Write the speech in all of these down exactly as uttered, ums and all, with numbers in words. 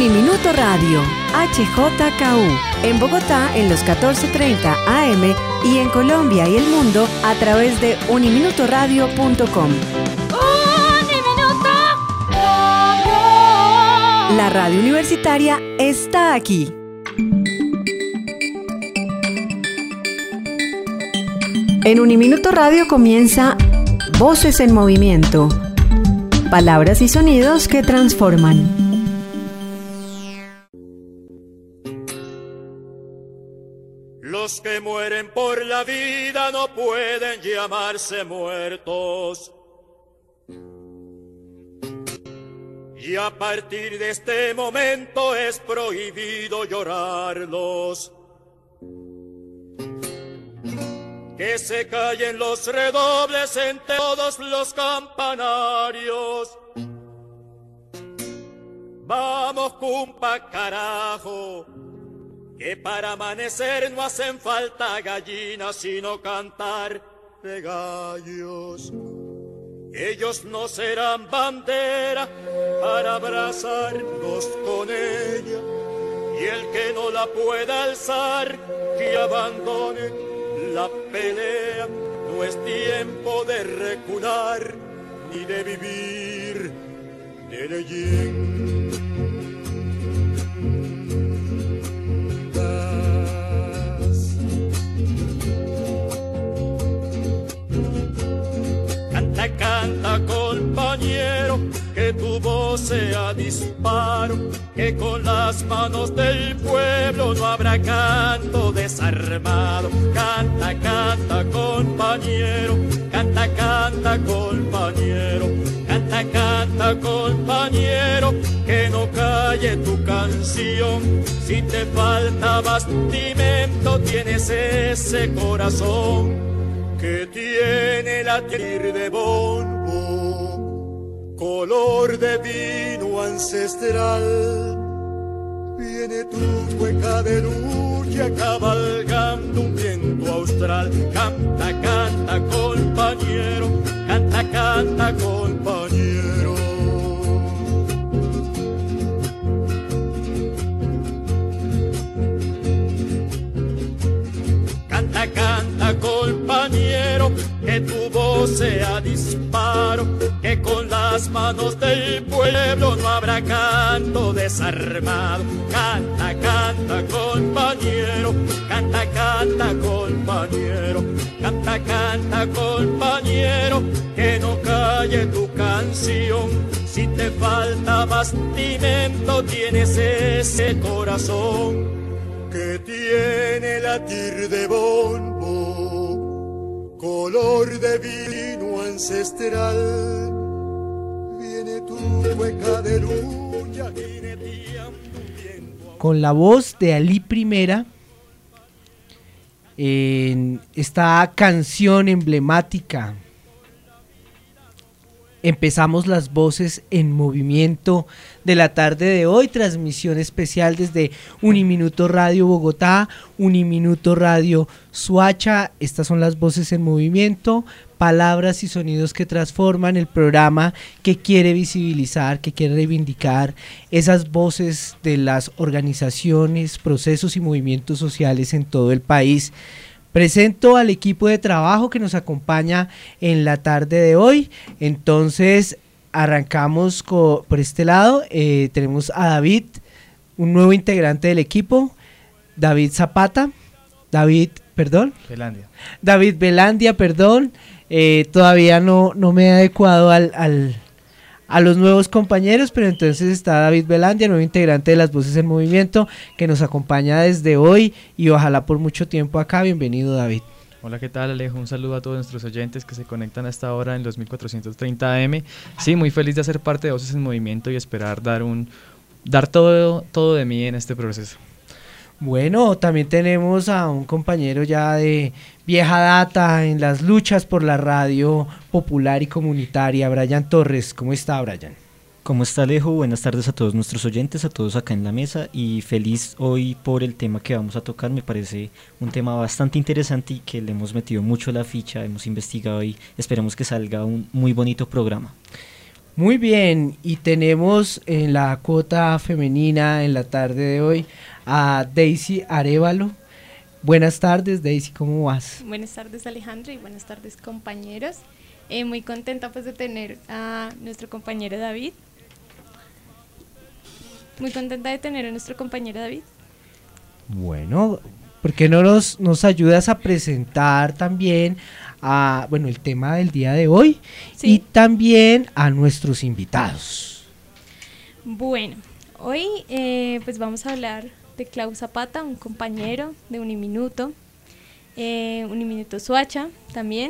Uniminuto Radio, H J K U, en Bogotá en los catorce treinta A M y en Colombia y el mundo a través de uniminuto radio punto com. ¡Uniminuto Radio! La radio universitaria está aquí. En Uniminuto Radio comienza Voces en Movimiento. Palabras y sonidos que transforman. Los que mueren por la vida no pueden llamarse muertos. Y a partir de este momento es prohibido llorarlos. Que se callen los redobles en todos los campanarios. Vamos, cumpa, carajo, que para amanecer no hacen falta gallinas, sino cantar de gallos. Ellos no serán bandera para abrazarnos con ella, y el que no la pueda alzar, que abandone la pelea. No es tiempo de recular, ni de vivir de leyendas. Canta, canta, compañero, que tu voz sea disparo, que con las manos del pueblo no habrá canto desarmado. Canta, canta, compañero, canta, canta, compañero, canta, canta, compañero, que no calle tu canción. Si te falta bastimento, tienes ese corazón que tiene latir de bombo, color de vino ancestral. Viene tu cueca de lucha cabalgando un viento austral. Canta, canta, compañero, canta, canta, compañero. Canta, canta, compañero, que tu voz sea disparo, que con las manos del pueblo no habrá canto desarmado. Canta, canta, compañero, canta, canta, compañero, canta, canta, compañero, que no calle tu canción. Si te falta bastimento, tienes ese corazón que tiene latir de bombo, color de vino ancestral. Viene tu cueca de lucha jineteando viento. Con la voz de Ali Primera, en esta canción emblemática, empezamos las voces en movimiento de la tarde de hoy, transmisión especial desde Uniminuto Radio Bogotá, Uniminuto Radio Suacha. Estas son las voces en movimiento, palabras y sonidos que transforman, el programa que quiere visibilizar, que quiere reivindicar esas voces de las organizaciones, procesos y movimientos sociales en todo el país. Presento al equipo de trabajo que nos acompaña en la tarde de hoy. Entonces arrancamos co- por este lado. Eh, tenemos a David, un nuevo integrante del equipo, David Zapata, David, perdón. Belandia. David Belandia, perdón. Eh, todavía no, no me he adecuado al, al, a los nuevos compañeros, pero entonces está David Belandia, nuevo integrante de las Voces en Movimiento, que nos acompaña desde hoy y ojalá por mucho tiempo acá. Bienvenido, David. Hola, ¿qué tal, Alejo? Un saludo a todos nuestros oyentes que se conectan a esta hora en los mil cuatrocientos treinta A M. Sí, muy feliz de hacer parte de Voces en Movimiento y esperar dar un dar todo, todo de mí en este proceso. Bueno, también tenemos a un compañero ya de vieja data en las luchas por la radio popular y comunitaria, Brian Torres. ¿Cómo está, Brian? ¿Cómo está, Alejo? Buenas tardes a todos nuestros oyentes, a todos acá en la mesa, y feliz hoy por el tema que vamos a tocar. Me parece un tema bastante interesante y que le hemos metido mucho la ficha, hemos investigado y esperemos que salga un muy bonito programa. Muy bien, y tenemos en la cuota femenina en la tarde de hoy a Daisy Arévalo. Buenas tardes, Daisy, ¿cómo vas? Buenas tardes, Alejandro, y buenas tardes, compañeros. Eh, muy contenta pues de tener a nuestro compañero David. Muy contenta de tener a nuestro compañero David. Bueno, ¿por qué no nos, nos ayudas a presentar también a, bueno, el tema del día de hoy? Sí. Y también a nuestros invitados? Bueno, hoy eh, pues vamos a hablar de Klaus Zapata, un compañero de Uniminuto, eh, Uniminuto Soacha también.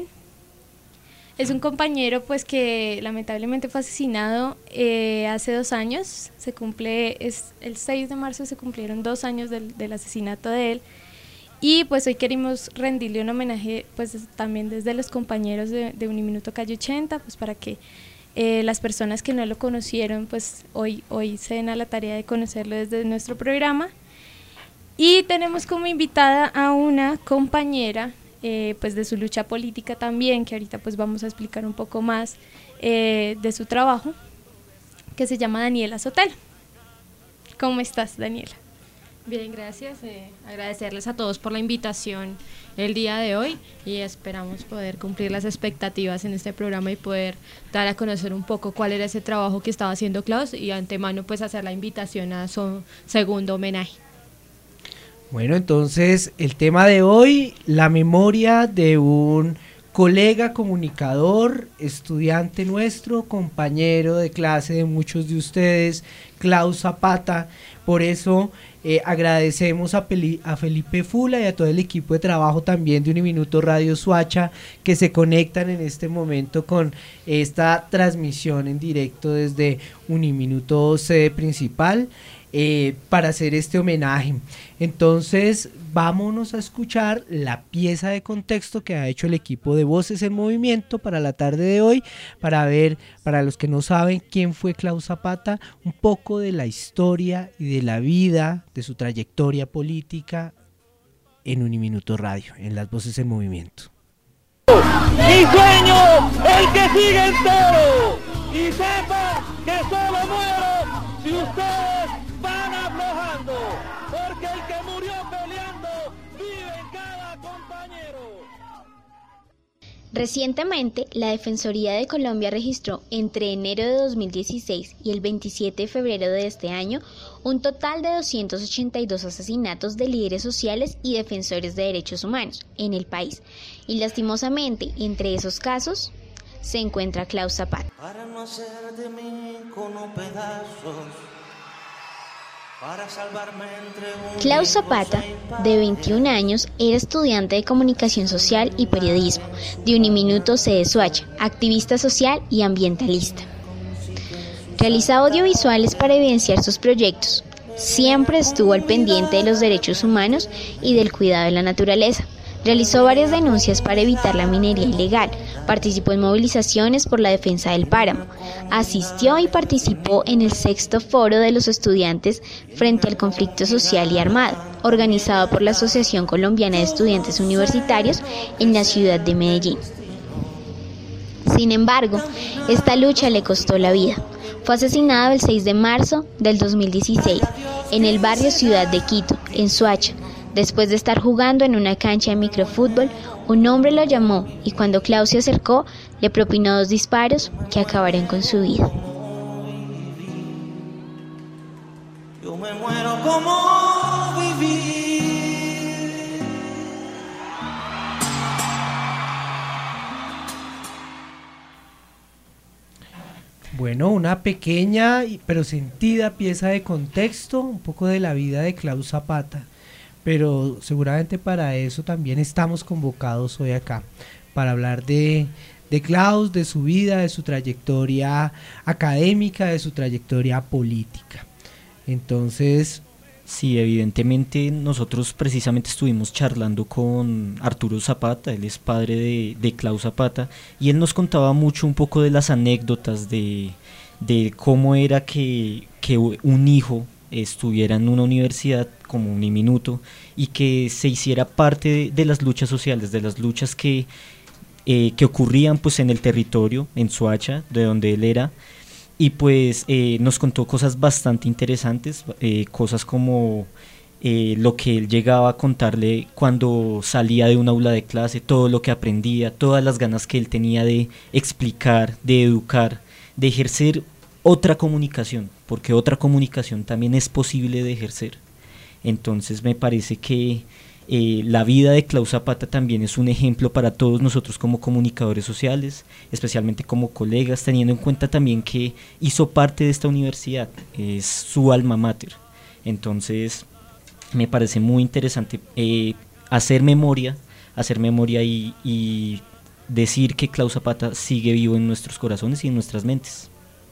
Es un compañero pues que lamentablemente fue asesinado eh, hace dos años, se cumple, es el seis de marzo se cumplieron dos años del, del asesinato de él, y pues hoy queremos rendirle un homenaje pues también desde los compañeros de, de Uniminuto Calle ochenta, pues para que eh, las personas que no lo conocieron pues hoy, hoy se den a la tarea de conocerlo desde nuestro programa. Y tenemos como invitada a una compañera Eh, pues de su lucha política también, que ahorita pues vamos a explicar un poco más eh, de su trabajo, que se llama Daniela Sotelo. ¿Cómo estás, Daniela? Bien, gracias. Eh, agradecerles a todos por la invitación el día de hoy y esperamos poder cumplir las expectativas en este programa y poder dar a conocer un poco cuál era ese trabajo que estaba haciendo Klaus y antemano pues hacer la invitación a su segundo homenaje. Bueno, entonces el tema de hoy, la memoria de un colega comunicador, estudiante nuestro, compañero de clase de muchos de ustedes, Klaus Zapata. Por eso eh, agradecemos a, Peli, a Felipe Fula y a todo el equipo de trabajo también de Uniminuto Radio Soacha que se conectan en este momento con esta transmisión en directo desde Uniminuto sede principal. Eh, para hacer este homenaje. Entonces vámonos a escuchar la pieza de contexto que ha hecho el equipo de Voces en Movimiento para la tarde de hoy, para ver, para los que no saben quién fue Klaus Zapata, un poco de la historia y de la vida, de su trayectoria política en Uniminuto Radio, en las Voces en Movimiento. Mi sueño, el que sigue entero, y sepa que solo muero si ustedes van aflojando, porque el que murió peleando vive en cada compañero. Recientemente, la Defensoría de Colombia registró entre enero de dos mil dieciséis y el veintisiete de febrero de este año un total de doscientos ochenta y dos asesinatos de líderes sociales y defensores de derechos humanos en el país. Y lastimosamente, entre esos casos, se encuentra Klaus Zapata. Para no hacer de mí como pedazos, para salvarme entre un Klaus Zapata, de veintiún años, era estudiante de Comunicación Social y Periodismo de Uniminuto sede Soacha, activista social y ambientalista. Realizaba audiovisuales para evidenciar sus proyectos. Siempre estuvo al pendiente de los derechos humanos y del cuidado de la naturaleza. Realizó varias denuncias para evitar la minería ilegal, participó en movilizaciones por la defensa del páramo, asistió y participó en el sexto foro de los estudiantes frente al conflicto social y armado, organizado por la Asociación Colombiana de Estudiantes Universitarios en la ciudad de Medellín. Sin embargo, esta lucha le costó la vida. Fue asesinado el seis de marzo del dos mil dieciséis en el barrio Ciudad de Quito, en Soacha. Después de estar jugando en una cancha de microfútbol, un hombre lo llamó y cuando Klaus se acercó, le propinó dos disparos que acabaron con su vida. Yo me muero como vivir. Bueno, una pequeña pero sentida pieza de contexto, un poco de la vida de Klaus Zapata. Pero seguramente para eso también estamos convocados hoy acá, para hablar de, de Klaus, de su vida, de su trayectoria académica, de su trayectoria política. Entonces... Sí, evidentemente nosotros precisamente estuvimos charlando con Arturo Zapata, él es padre de, de Klaus Zapata, y él nos contaba mucho un poco de las anécdotas de, de cómo era que, que un hijo estuviera en una universidad como Uniminuto y que se hiciera parte de, de las luchas sociales, de las luchas que, eh, que ocurrían pues en el territorio, en Soacha, de donde él era, y pues eh, nos contó cosas bastante interesantes, eh, cosas como eh, lo que él llegaba a contarle cuando salía de un aula de clase, todo lo que aprendía, todas las ganas que él tenía de explicar, de educar, de ejercer otra comunicación, porque otra comunicación también es posible de ejercer. Entonces me parece que eh, la vida de Klaus Zapata también es un ejemplo para todos nosotros como comunicadores sociales, especialmente como colegas, teniendo en cuenta también que hizo parte de esta universidad, es su alma mater. Entonces me parece muy interesante eh, hacer memoria, hacer memoria y, y decir que Klaus Zapata sigue vivo en nuestros corazones y en nuestras mentes.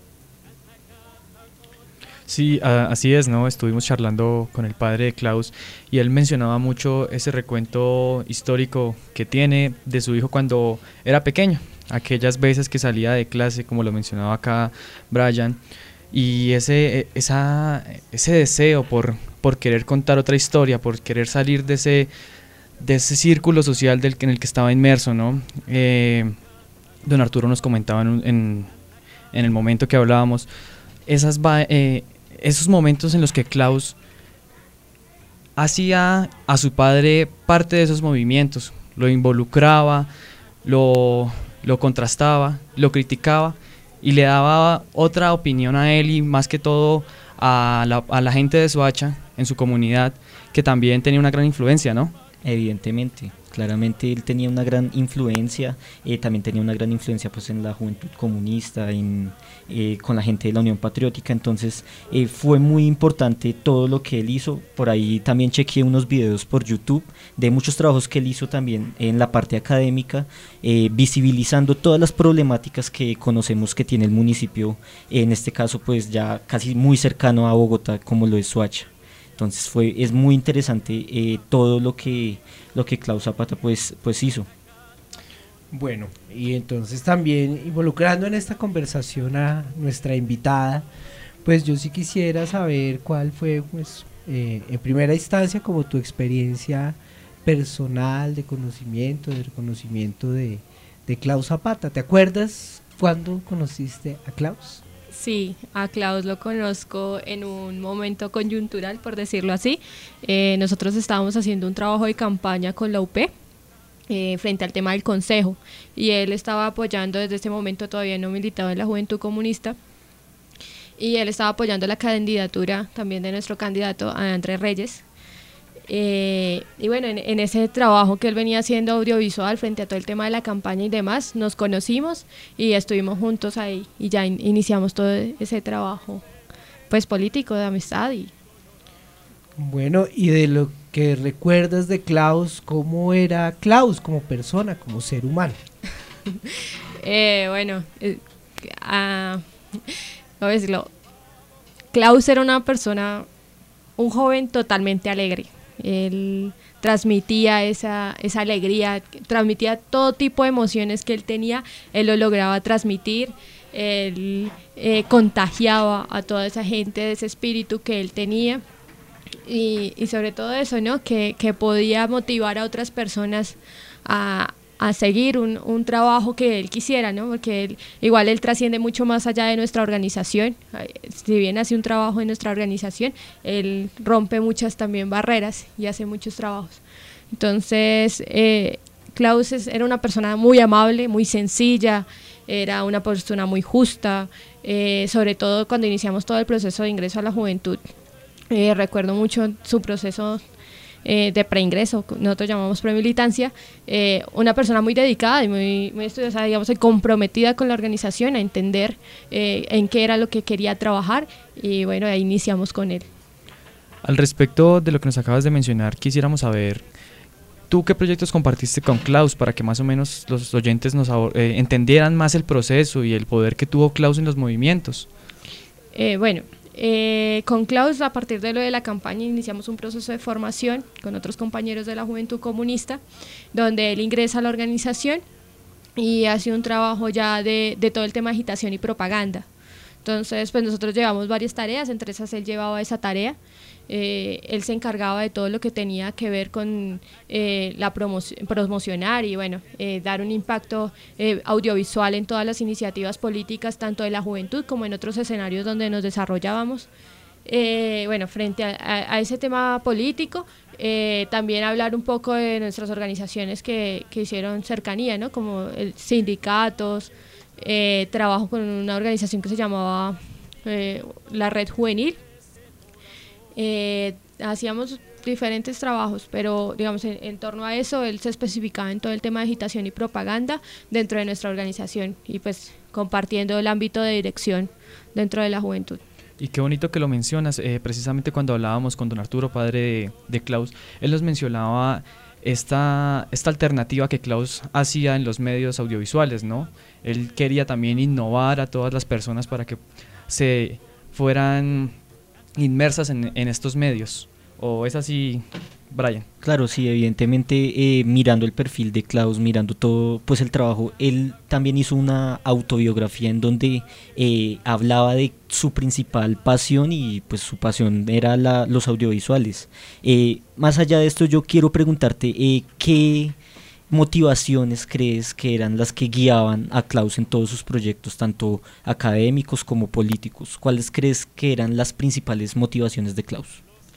Sí, a, así es, ¿no? Estuvimos charlando con el padre de Klaus y él mencionaba mucho ese recuento histórico que tiene de su hijo cuando era pequeño, aquellas veces que salía de clase, como lo mencionaba acá Brian, y ese, esa, ese deseo por, por querer contar otra historia, por querer salir de ese, de ese círculo social del, en el que estaba inmerso, ¿no? Eh, don Arturo nos comentaba en, en, en el momento que hablábamos, esas eh, esos momentos en los que Klaus hacía a su padre parte de esos movimientos, lo involucraba, lo, lo contrastaba, lo criticaba y le daba otra opinión a él y más que todo a la, a la gente de Soacha en su comunidad, que también tenía una gran influencia, ¿no? Evidentemente, claramente él tenía una gran influencia, eh, también tenía una gran influencia pues en la juventud comunista, en, eh, con la gente de la Unión Patriótica, entonces eh, fue muy importante todo lo que él hizo. Por ahí también chequeé unos videos por YouTube de muchos trabajos que él hizo también en la parte académica, eh, visibilizando todas las problemáticas que conocemos que tiene el municipio, en este caso pues ya casi muy cercano a Bogotá como lo es Soacha. Entonces fue, es muy interesante eh, todo lo que, lo que Klaus Zapata pues, pues hizo. Bueno, y entonces también involucrando en esta conversación a nuestra invitada, pues yo sí quisiera saber cuál fue pues eh, en primera instancia como tu experiencia personal de conocimiento, de reconocimiento de, de Klaus Zapata. ¿Te acuerdas cuándo conociste a Klaus? Sí, a Klaus lo conozco en un momento coyuntural, por decirlo así. Eh, nosotros estábamos haciendo un trabajo de campaña con la U P eh, frente al tema del consejo y él estaba apoyando, desde ese momento todavía no militaba en la Juventud Comunista, y él estaba apoyando la candidatura también de nuestro candidato Andrés Reyes. Eh, y bueno, en, en ese trabajo que él venía haciendo audiovisual frente a todo el tema de la campaña y demás, nos conocimos y estuvimos juntos ahí y ya in, iniciamos todo ese trabajo pues político de amistad. Y bueno, y de lo que recuerdas de Klaus, ¿cómo era Klaus como persona, como ser humano? eh, bueno, eh, uh, ¿cómo decirlo? Klaus era una persona, un joven totalmente alegre. Él transmitía esa, esa alegría, transmitía todo tipo de emociones que él tenía, él lo lograba transmitir, él eh, contagiaba a toda esa gente de ese espíritu que él tenía y, y sobre todo eso, ¿no? Que, que podía motivar a otras personas a, a seguir un, un trabajo que él quisiera, ¿no? Porque él, igual él trasciende mucho más allá de nuestra organización. Si bien hace un trabajo en nuestra organización, él rompe muchas también barreras y hace muchos trabajos. Entonces, eh, Klaus es, era una persona muy amable, muy sencilla, era una persona muy justa, eh, sobre todo cuando iniciamos todo el proceso de ingreso a la juventud. Eh, recuerdo mucho su proceso Eh, de preingreso, nosotros llamamos premilitancia, eh, una persona muy dedicada y muy, muy estudiosa, digamos, y comprometida con la organización a entender eh, en qué era lo que quería trabajar y bueno, ahí iniciamos con él. Al respecto de lo que nos acabas de mencionar, quisiéramos saber, ¿tú qué proyectos compartiste con Klaus para que más o menos los oyentes nos eh, entendieran más el proceso y el poder que tuvo Klaus en los movimientos? Eh, bueno, Eh, con Klaus, a partir de lo de la campaña, iniciamos un proceso de formación con otros compañeros de la Juventud Comunista, donde él ingresa a la organización y hace un trabajo ya de, de todo el tema de agitación y propaganda. Entonces, pues nosotros llevamos varias tareas, entre esas él llevaba esa tarea. Eh, él se encargaba de todo lo que tenía que ver con eh, la promoc- promocionar y bueno, eh, dar un impacto eh, audiovisual en todas las iniciativas políticas, tanto de la juventud como en otros escenarios donde nos desarrollábamos. Eh, bueno, frente a, a, a ese tema político, eh, también hablar un poco de nuestras organizaciones que, que hicieron cercanía, ¿no? Como el sindicatos, eh, trabajo con una organización que se llamaba eh, la Red Juvenil. Eh, hacíamos diferentes trabajos, pero digamos en, en torno a eso él se especificaba en todo el tema de agitación y propaganda dentro de nuestra organización y pues compartiendo el ámbito de dirección dentro de la juventud. Y qué bonito que lo mencionas, eh, precisamente cuando hablábamos con don Arturo, padre de, de Klaus, él nos mencionaba esta, esta alternativa que Klaus hacía en los medios audiovisuales, ¿no? Él quería también innovar a todas las personas para que se fueran inmersas en, en estos medios. ¿O es así, Brian? Claro, sí, evidentemente eh, mirando el perfil de Klaus, mirando todo pues el trabajo, él también hizo una autobiografía en donde eh, hablaba de su principal pasión y pues su pasión era la, los audiovisuales. Eh, más allá de esto yo quiero preguntarte eh, qué motivaciones crees que eran las que guiaban a Klaus en todos sus proyectos, tanto académicos como políticos. ¿Cuáles crees que eran las principales motivaciones de Klaus?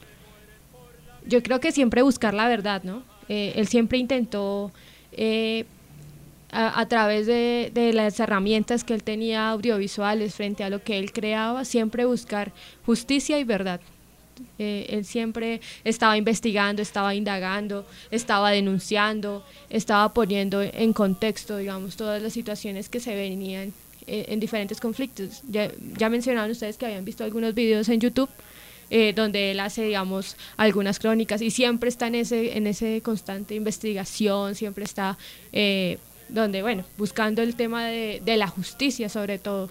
Yo creo que siempre buscar la verdad, ¿no? Eh, él siempre intentó, eh, a, a través de, de las herramientas que él tenía audiovisuales frente a lo que él creaba, siempre buscar justicia y verdad. Eh, él siempre estaba investigando, estaba indagando, estaba denunciando, estaba poniendo en contexto, digamos, todas las situaciones que se venían eh, en diferentes conflictos. Ya, ya mencionaban ustedes que habían visto algunos videos en YouTube eh, donde él hace, digamos, algunas crónicas y siempre está en ese, en ese constante investigación, siempre está eh, donde, bueno, buscando el tema de, de la justicia sobre todo.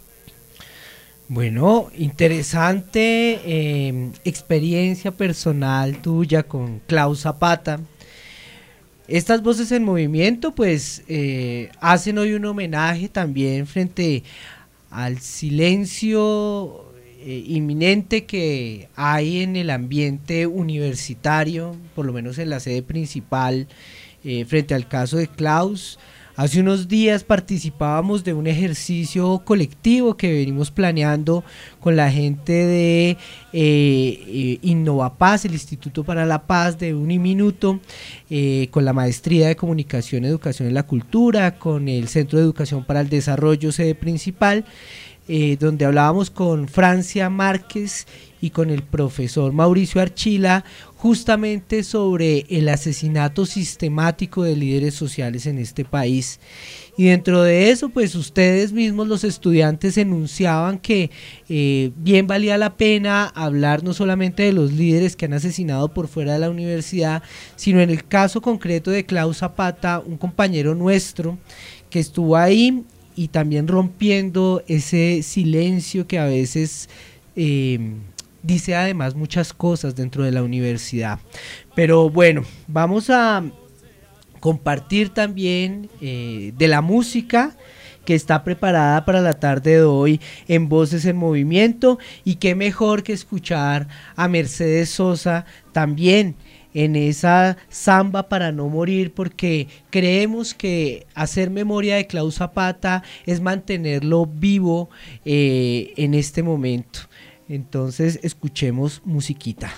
Bueno, interesante eh, experiencia personal tuya con Klaus Zapata. Estas voces en movimiento pues eh, hacen hoy un homenaje también frente al silencio eh, inminente que hay en el ambiente universitario, por lo menos en la sede principal, eh, frente al caso de Klaus. Hace unos días participábamos de un ejercicio colectivo que venimos planeando con la gente de eh, eh, Innovapaz, el Instituto para la Paz de Uniminuto, eh, con la Maestría de Comunicación, Educación en la Cultura, con el Centro de Educación para el Desarrollo, sede principal, eh, donde hablábamos con Francia Márquez y con el profesor Mauricio Archila justamente sobre el asesinato sistemático de líderes sociales en este país. Y dentro de eso, pues ustedes mismos, los estudiantes, enunciaban que eh, bien valía la pena hablar no solamente de los líderes que han asesinado por fuera de la universidad, sino en el caso concreto de Klaus Zapata, un compañero nuestro que estuvo ahí y también rompiendo ese silencio que a veces eh, dice además muchas cosas dentro de la universidad. Pero bueno, vamos a compartir también eh, de la música que está preparada para la tarde de hoy en Voces en Movimiento, y qué mejor que escuchar a Mercedes Sosa también en esa samba para no morir, porque creemos que hacer memoria de Klaus Zapata es mantenerlo vivo eh, en este momento. Entonces escuchemos musiquita.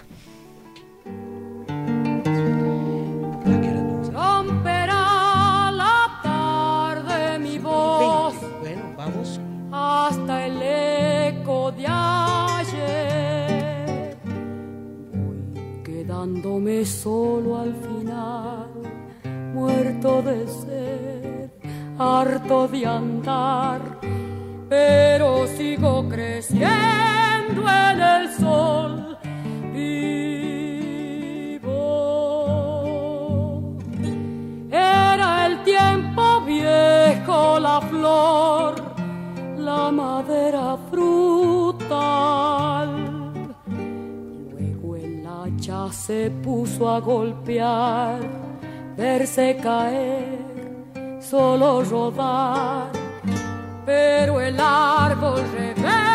Romperá la tarde mi voz. Bueno, vamos. Hasta el eco de ayer. Voy quedándome solo al final, muerto de sed, harto de andar, pero sigo creciendo en el sol vivo. Era el tiempo viejo, la flor, la madera frutal. Luego el hacha se puso a golpear, verse caer, solo rodar, pero el árbol rebelde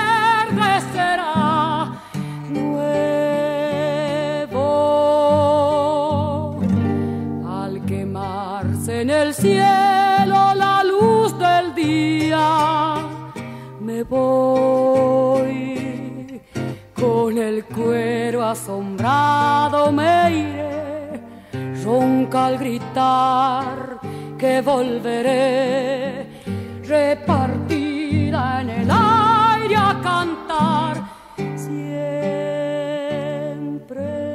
cielo la luz del día. Me voy con el cuero asombrado, me iré, ronca al gritar que volveré, repartida en el aire a cantar siempre.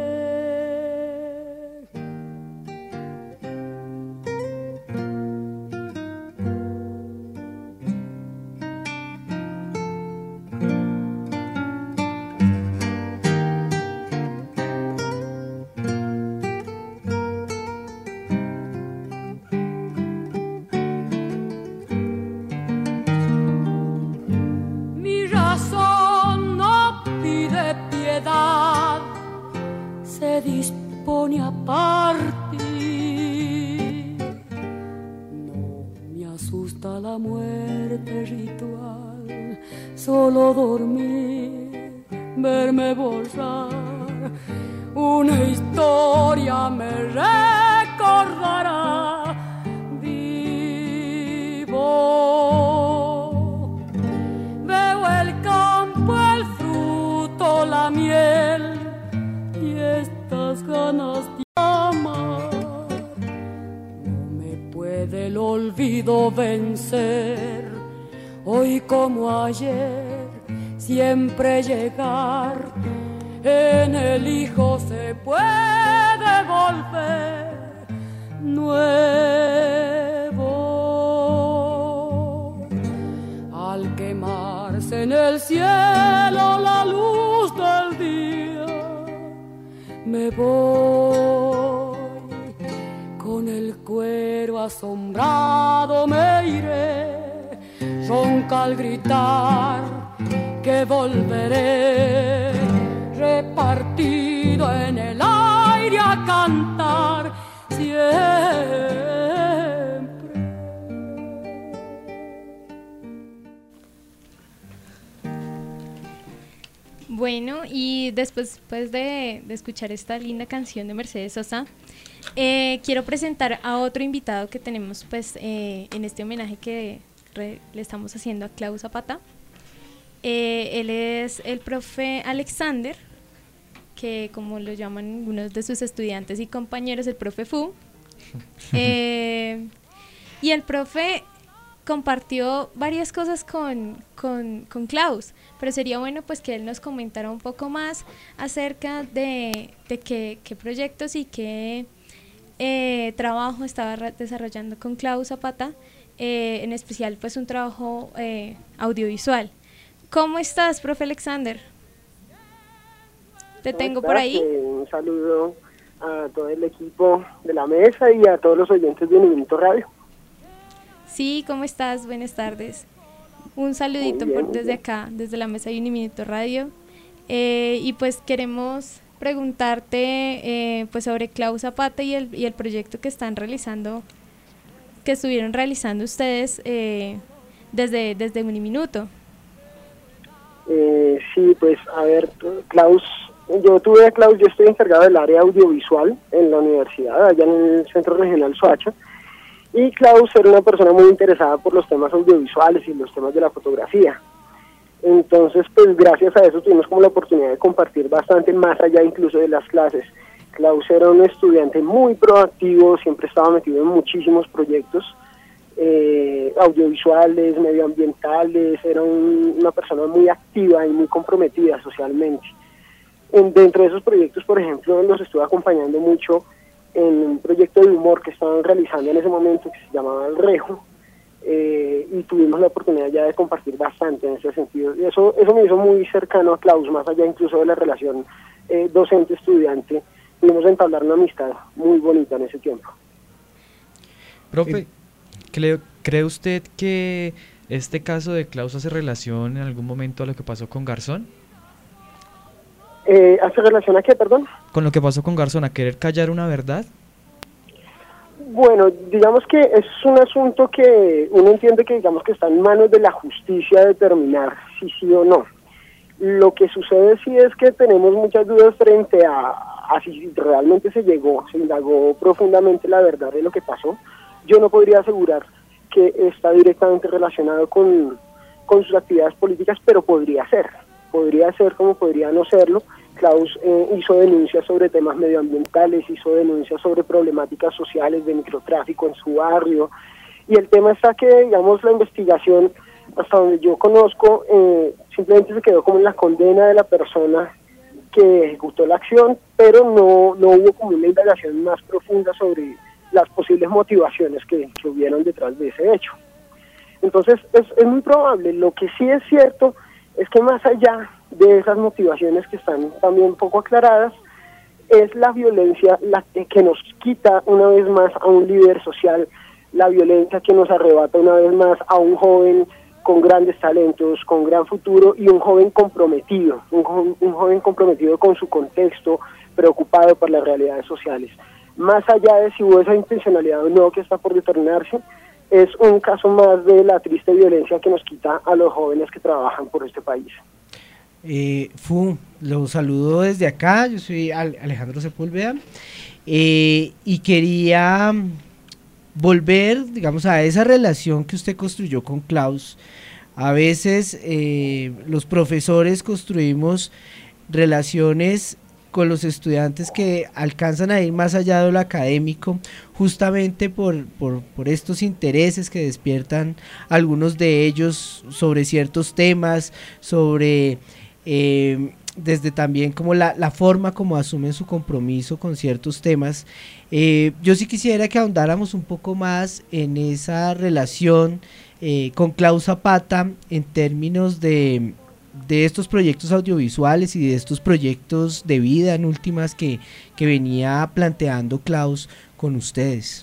Se dispone a partir. No me asusta la muerte ritual, solo dormir, verme borrar. Una historia me recordará vivo. Veo el campo, el fruto, la miel y estas ganas de amar. No me puede el olvido vencer, hoy como ayer, siempre llegar. En el hijo se puede volver nuevo. Al quemarse en el cielo la luz del día, me voy con el cuero asombrado, me iré, ronca al gritar que volveré, repartido en el aire a cantar siempre. Bueno, y después pues, de, de escuchar esta linda canción de Mercedes Sosa, eh, quiero presentar a otro invitado que tenemos pues, eh, en este homenaje que re, le estamos haciendo a Klaus Zapata. Eh, él es el profe Alexander, que como lo llaman algunos de sus estudiantes y compañeros, el profe Fu. Eh, y el profe compartió varias cosas con, con, con Klaus, pero sería bueno pues que él nos comentara un poco más acerca de, de qué, qué proyectos y qué eh, trabajo estaba desarrollando con Klaus Zapata, eh, en especial pues un trabajo eh, audiovisual. ¿Cómo estás, profe Alexander? Te tengo por ahí. Eh, un saludo a todo el equipo de la mesa y a todos los oyentes de Uniminuto Radio. Sí, ¿cómo estás? Buenas tardes. Un saludito Muy bien, por, muy desde bien. acá, desde la mesa de Uniminuto Radio. Eh, y pues queremos preguntarte eh, pues sobre Klaus Zapata y el, y el proyecto que están realizando, que estuvieron realizando ustedes eh, desde, desde Uniminuto. Eh, sí, pues a ver, Klaus, yo tuve a Klaus, yo estoy encargado del área audiovisual en la universidad, allá en el Centro Regional Soacha, y Klaus era una persona muy interesada por los temas audiovisuales y los temas de la fotografía. Entonces, pues gracias a eso tuvimos como la oportunidad de compartir bastante más allá incluso de las clases. Klaus era un estudiante muy proactivo, siempre estaba metido en muchísimos proyectos eh, audiovisuales, medioambientales, era un, una persona muy activa y muy comprometida socialmente. En, dentro de esos proyectos, por ejemplo, los estuve acompañando mucho en un proyecto de humor que estaban realizando en ese momento que se llamaba El Rejo, eh, y tuvimos la oportunidad ya de compartir bastante en ese sentido. Y eso, eso me hizo muy cercano a Klaus, más allá incluso de la relación eh, docente-estudiante. Pudimos entablar una amistad muy bonita en ese tiempo. Profe, ¿cree, ¿cree usted que este caso de Klaus hace relación en algún momento a lo que pasó con Garzón? Eh, ¿Hace relación a qué, perdón? Con lo que pasó con Garzón, a querer callar una verdad. Bueno, digamos que es un asunto que uno entiende que digamos que está en manos de la justicia determinar si sí o no. Lo que sucede sí es que tenemos muchas dudas frente a, a si realmente se llegó, se indagó profundamente la verdad de lo que pasó. yo no podría asegurar que está directamente relacionado con, con sus actividades políticas, pero podría ser, podría ser como podría no serlo. Klaus eh, hizo denuncias sobre temas medioambientales, hizo denuncias sobre problemáticas sociales de microtráfico en su barrio, y el tema está que, digamos, la investigación, hasta donde yo conozco, eh, simplemente se quedó como en la condena de la persona que ejecutó la acción, pero no, no hubo como una indagación más profunda sobre las posibles motivaciones que, que hubieron detrás de ese hecho. Entonces es, es muy probable. Lo que sí es cierto es que más allá de esas motivaciones que están también poco aclaradas, es la violencia la que, que nos quita una vez más a un líder social, la violencia que nos arrebata una vez más a un joven con grandes talentos, con gran futuro, y un joven comprometido, un, jo un joven comprometido con su contexto, preocupado por las realidades sociales. Más allá de si hubo esa intencionalidad o no que está por determinarse, es un caso más de la triste violencia que nos quita a los jóvenes que trabajan por este país. Eh, Fu, lo saludo desde acá, yo soy Alejandro Sepúlveda, eh, y quería volver, digamos, a esa relación que usted construyó con Klaus. A veces eh, los profesores construimos relaciones con los estudiantes que alcanzan a ir más allá de lo académico, justamente por, por, por estos intereses que despiertan algunos de ellos sobre ciertos temas, sobre eh, desde también como la, la forma como asumen su compromiso con ciertos temas. Eh, yo sí quisiera que ahondáramos un poco más en esa relación eh, con Klaus Zapata en términos de de estos proyectos audiovisuales y de estos proyectos de vida en últimas que, que venía planteando Klaus con ustedes.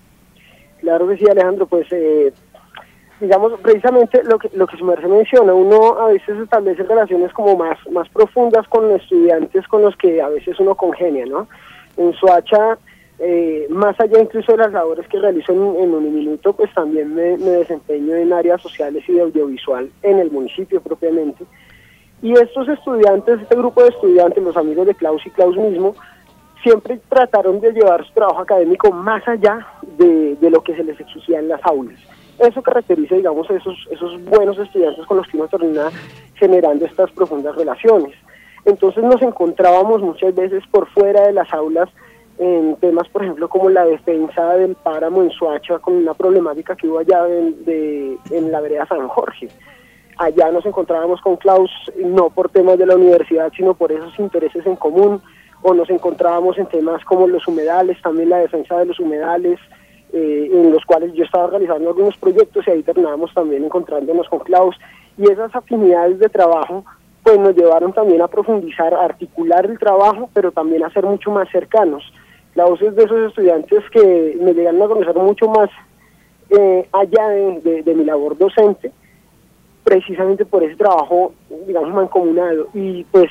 Claro que sí, Alejandro, pues eh, digamos precisamente lo que lo que su merced menciona, uno a veces establece relaciones como más, más profundas con estudiantes con los que a veces uno congenia, ¿no? En Soacha, eh, más allá incluso de las labores que realizo en, en Uniminuto, pues también me, me desempeño en áreas sociales y de audiovisual en el municipio propiamente. Y estos estudiantes, este grupo de estudiantes, los amigos de Klaus y Klaus mismo, siempre trataron de llevar su trabajo académico más allá de, de lo que se les exigía en las aulas. Eso caracteriza, digamos, esos, esos buenos estudiantes con los que uno termina generando estas profundas relaciones. Entonces nos encontrábamos muchas veces por fuera de las aulas en temas, por ejemplo, como la defensa del páramo en Soacha, con una problemática que hubo allá de, de, en la vereda San Jorge. Allá nos encontrábamos con Klaus, no por temas de la universidad, sino por esos intereses en común, o nos encontrábamos en temas como los humedales, también la defensa de los humedales, eh, en los cuales yo estaba realizando algunos proyectos, y ahí terminábamos también encontrándonos con Klaus, y esas afinidades de trabajo pues nos llevaron también a profundizar, a articular el trabajo, pero también a ser mucho más cercanos. Klaus es de esos estudiantes que me llegaron a conocer mucho más eh, allá de, de, de mi labor docente, precisamente por ese trabajo, digamos, mancomunado. Y pues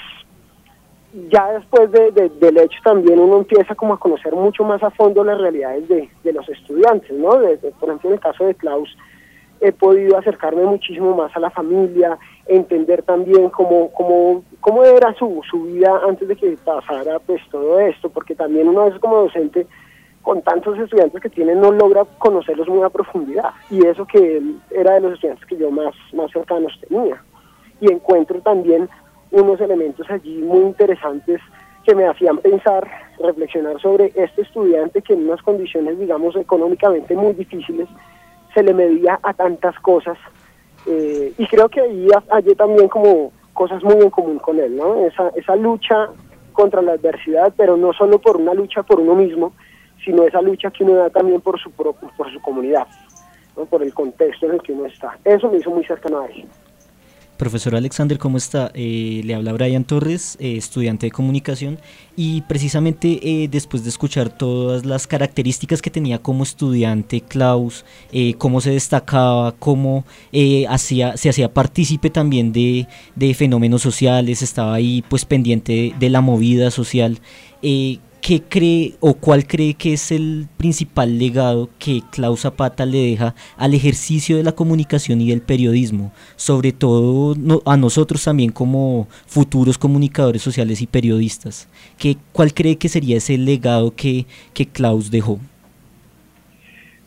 ya después de, de, del hecho también uno empieza como a conocer mucho más a fondo las realidades de, de los estudiantes, ¿no? De, de, por ejemplo, en el caso de Klaus, he podido acercarme muchísimo más a la familia, entender también cómo, cómo, cómo era su, su vida antes de que pasara pues todo esto, porque también uno a veces como docente, con tantos estudiantes que tiene, no logra conocerlos muy a profundidad, y eso que él era de los estudiantes que yo más, más cercanos tenía. Y encuentro también unos elementos allí muy interesantes que me hacían pensar, reflexionar sobre este estudiante que en unas condiciones, digamos, económicamente muy difíciles, se le medía a tantas cosas, eh, y creo que ahí hallé también como cosas muy en común con él, ¿no? Esa, esa lucha contra la adversidad, pero no solo por una lucha por uno mismo, sino esa lucha que uno da también por su propio, por su comunidad, ¿no? Por el contexto en el que uno está. Eso me hizo muy cercano a él. Profesor Alexander, ¿cómo está? Eh, le habla Brian Torres, eh, estudiante de comunicación, y precisamente eh, después de escuchar todas las características que tenía como estudiante Klaus, eh, cómo se destacaba, cómo eh, hacía, se hacía partícipe también de, de fenómenos sociales, estaba ahí pues pendiente de, de la movida social, eh, ¿qué cree o cuál cree que es el principal legado que Klaus Zapata le deja al ejercicio de la comunicación y del periodismo, sobre todo no, a nosotros también como futuros comunicadores sociales y periodistas? ¿Qué, ¿Cuál cree que sería ese legado que, que Klaus dejó?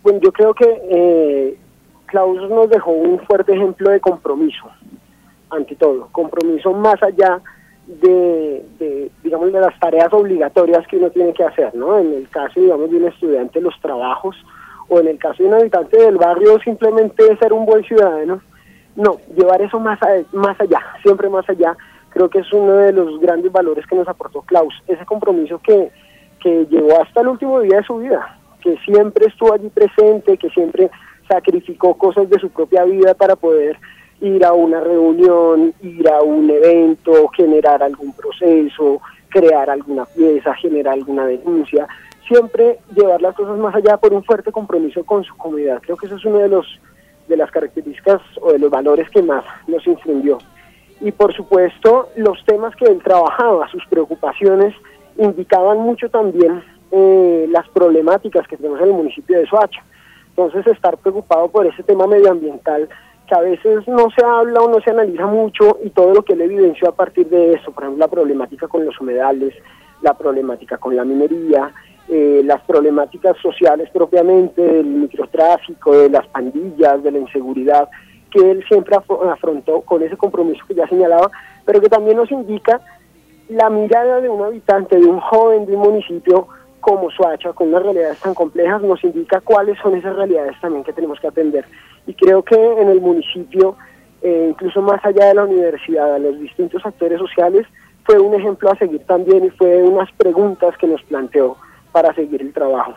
bueno, yo creo que eh, Klaus nos dejó un fuerte ejemplo de compromiso, ante todo, compromiso más allá de, de, digamos, de las tareas obligatorias que uno tiene que hacer, ¿no? En el caso, digamos, de un estudiante, los trabajos, o en el caso de un habitante del barrio, simplemente ser un buen ciudadano. No, llevar eso más, a, más allá, siempre más allá, creo que es uno de los grandes valores que nos aportó Klaus, ese compromiso que, que llegó hasta el último día de su vida, que siempre estuvo allí presente, que siempre sacrificó cosas de su propia vida para poder ir a una reunión, ir a un evento, generar algún proceso, crear alguna pieza, generar alguna denuncia, siempre llevar las cosas más allá por un fuerte compromiso con su comunidad. Creo que eso es uno de los de las características o de los valores que más nos infundió. Y por supuesto, los temas que él trabajaba, sus preocupaciones, indicaban mucho también eh, las problemáticas que tenemos en el municipio de Soacha. Entonces, estar preocupado por ese tema medioambiental, que a veces no se habla o no se analiza mucho, y todo lo que él evidenció a partir de eso, por ejemplo, la problemática con los humedales, la problemática con la minería, eh, las problemáticas sociales propiamente, del microtráfico, de las pandillas, de la inseguridad, que él siempre af- afrontó con ese compromiso que ya señalaba, pero que también nos indica la mirada de un habitante, de un joven de un municipio como Soacha, con unas realidades tan complejas, nos indica cuáles son esas realidades también que tenemos que atender. Y creo que en el municipio, eh, incluso más allá de la universidad, a los distintos actores sociales, fue un ejemplo a seguir también, y fue unas preguntas que nos planteó para seguir el trabajo.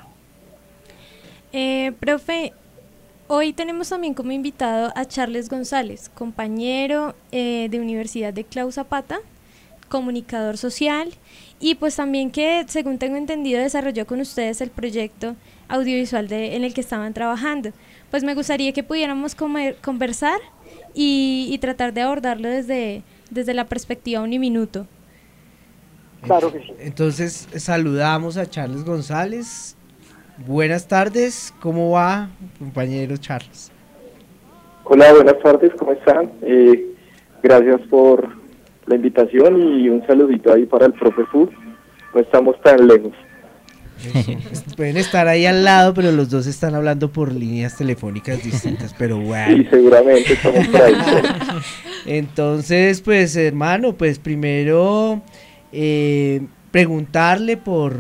Eh, profe, hoy tenemos también como invitado a Charles González, compañero eh, de Universidad de Klaus Zapata, comunicador social, y pues también que, según tengo entendido, desarrolló con ustedes el proyecto audiovisual de, en el que estaban trabajando. Pues me gustaría que pudiéramos comer, conversar y, y tratar de abordarlo desde, desde la perspectiva Uniminuto. Claro que sí. Entonces, saludamos a Charles González. Buenas tardes, ¿cómo va, compañero Charles? Hola, buenas tardes, ¿cómo están? Eh, gracias por la invitación y un saludito ahí para el profe Fu. No estamos tan lejos. Eso. Pueden estar ahí al lado, pero los dos están hablando por líneas telefónicas distintas, pero bueno. Sí, seguramente estamos por ahí. Entonces, pues, hermano, pues primero eh, preguntarle por...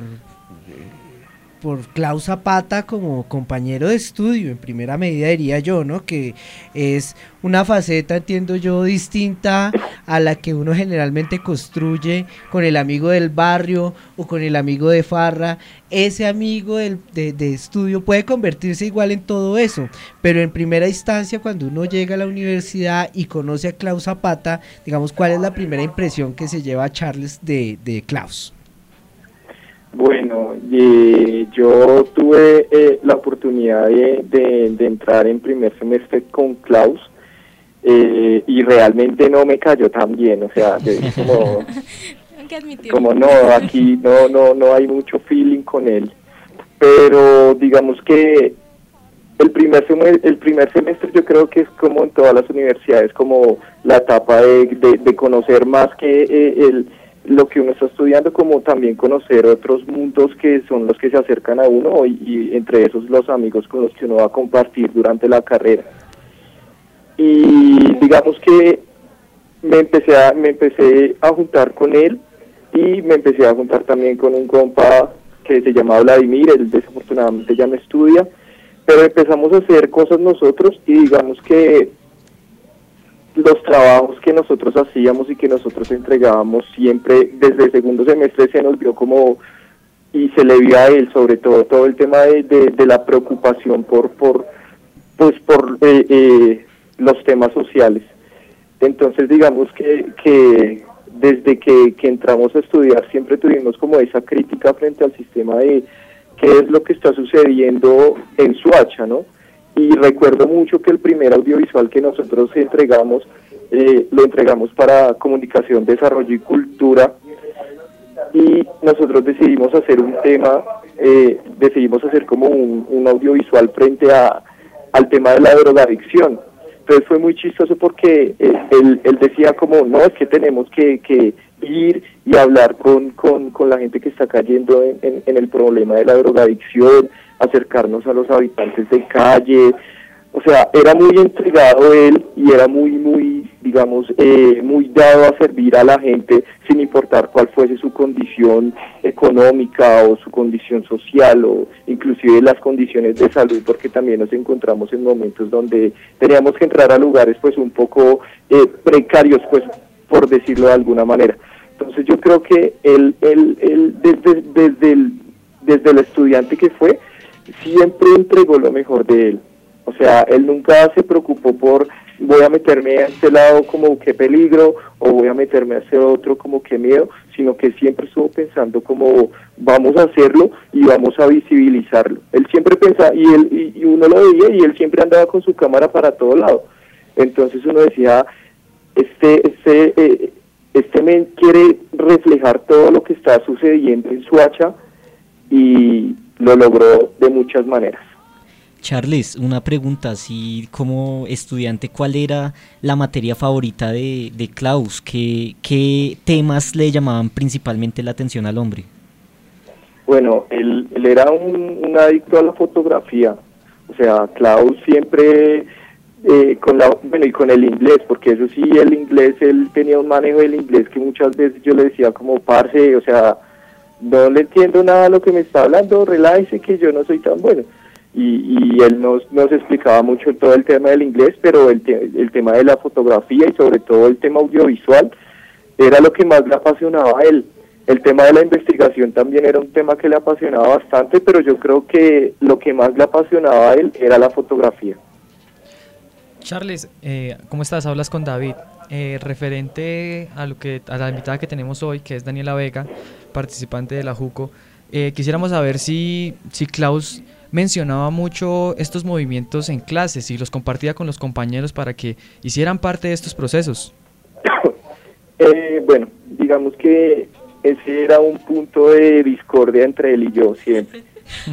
por Klaus Zapata como compañero de estudio, en primera medida diría yo, ¿no? Que es una faceta, entiendo yo, distinta a la que uno generalmente construye con el amigo del barrio o con el amigo de farra. Ese amigo del, de, de estudio puede convertirse igual en todo eso, pero en primera instancia, cuando uno llega a la universidad y conoce a Klaus Zapata, digamos, ¿cuál es la primera impresión que se lleva a Charles de, de Klaus? Bueno, eh, yo tuve eh, la oportunidad de, de, de entrar en primer semestre con Klaus eh, y realmente no me cayó tan bien, o sea, como, como no, aquí no, no, no hay mucho feeling con él, pero digamos que el primer semestre, el primer semestre yo creo que es como en todas las universidades, como la etapa de, de, de conocer más que eh, el lo que uno está estudiando, como también conocer otros mundos que son los que se acercan a uno, y, y entre esos los amigos con los que uno va a compartir durante la carrera. Y digamos que me empecé a, me empecé a juntar con él, y me empecé a juntar también con un compa que se llama Vladimir. Él desafortunadamente ya no estudia, pero empezamos a hacer cosas nosotros, y digamos que los trabajos que nosotros hacíamos y que nosotros entregábamos siempre desde el segundo semestre se nos vio como, y se le vio a él sobre todo todo el tema de, de, de la preocupación por por pues por eh, eh, los temas sociales. Entonces digamos que que desde que, que entramos a estudiar siempre tuvimos como esa crítica frente al sistema de qué es lo que está sucediendo en Soacha, ¿no? Y recuerdo mucho que el primer audiovisual que nosotros entregamos, eh, lo entregamos para Comunicación, Desarrollo y Cultura, y nosotros decidimos hacer un tema, eh, decidimos hacer como un, un audiovisual frente a al tema de la drogadicción. Entonces fue muy chistoso porque eh, él, él decía como, no, es que tenemos que, que ir y hablar con, con, con la gente que está cayendo en, en, en el problema de la drogadicción, acercarnos a los habitantes de calle. O sea, era muy entregado él y era muy, muy, digamos, eh, muy dado a servir a la gente sin importar cuál fuese su condición económica o su condición social o inclusive las condiciones de salud, porque también nos encontramos en momentos donde teníamos que entrar a lugares pues un poco eh, precarios, pues por decirlo de alguna manera. Entonces yo creo que él, él, él desde, desde, el, desde el estudiante que fue, siempre entregó lo mejor de él. O sea, él nunca se preocupó por voy a meterme a este lado como qué peligro o voy a meterme a ese otro como qué miedo, sino que siempre estuvo pensando como vamos a hacerlo y vamos a visibilizarlo. Él siempre pensaba, y él y, y uno lo veía y él siempre andaba con su cámara para todo lado. Entonces uno decía, este, este, eh, este men quiere reflejar todo lo que está sucediendo en Soacha y lo logró de muchas maneras. Charles, una pregunta, así como estudiante, ¿cuál era la materia favorita de, de Klaus? ¿Qué, ¿Qué temas le llamaban principalmente la atención al hombre? Bueno, él, él era un, un adicto a la fotografía. O sea, Klaus siempre, eh, con la, bueno, y con el inglés, porque eso sí, el inglés, él tenía un manejo del inglés que muchas veces yo le decía como, parce, o sea, no le entiendo nada a lo que me está hablando, relájese que yo no soy tan bueno. Y, y él nos, nos explicaba mucho todo el tema del inglés, pero el, te, el tema de la fotografía y sobre todo el tema audiovisual era lo que más le apasionaba a él. El tema de la investigación también era un tema que le apasionaba bastante, pero yo creo que lo que más le apasionaba a él era la fotografía. Charles, eh, ¿cómo estás? Hablas con David. Eh, referente a lo que a la invitada que tenemos hoy, que es Daniela Vega, participante de la JUCO, eh, quisiéramos saber si, si Klaus mencionaba mucho estos movimientos en clases y los compartía con los compañeros para que hicieran parte de estos procesos. Eh, bueno, digamos que ese era un punto de discordia entre él y yo siempre,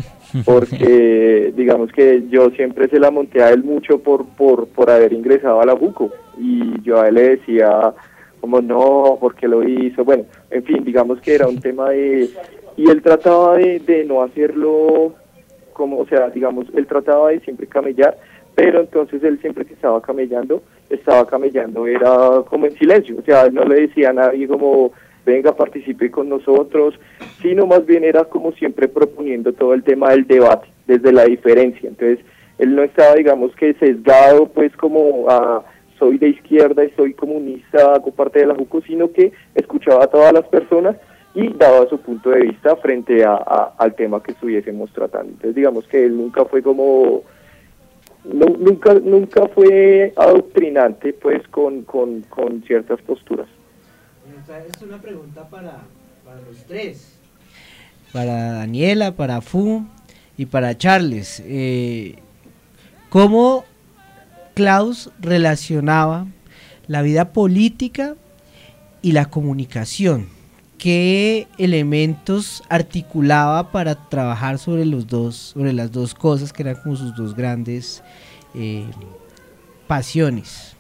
porque digamos que yo siempre se la monté a él mucho por, por, por haber ingresado a la JUCO y yo a él le decía como no, porque lo hizo, bueno, en fin, digamos que era un tema de... y él trataba de, de no hacerlo como, o sea, digamos, él trataba de siempre camellar, pero entonces él siempre que estaba camellando, estaba camellando, era como en silencio, o sea, no le decía a nadie como, venga, participe con nosotros, sino más bien era como siempre proponiendo todo el tema del debate, desde la diferencia. Entonces, él no estaba, digamos, que sesgado, pues, como a, soy de izquierda y soy comunista, hago parte de la JUCO, sino que escuchaba a todas las personas y daba su punto de vista frente a, a, al tema que estuviésemos tratando. Entonces, digamos que él nunca fue como... No, nunca nunca fue adoctrinante, pues, con, con, con ciertas posturas. Es una pregunta para, para los tres. Para Daniela, para Fu y para Charles. Eh, ¿Cómo Klaus relacionaba la vida política y la comunicación? ¿Qué elementos articulaba para trabajar sobre los dos, sobre las dos cosas que eran como sus dos grandes eh, pasiones?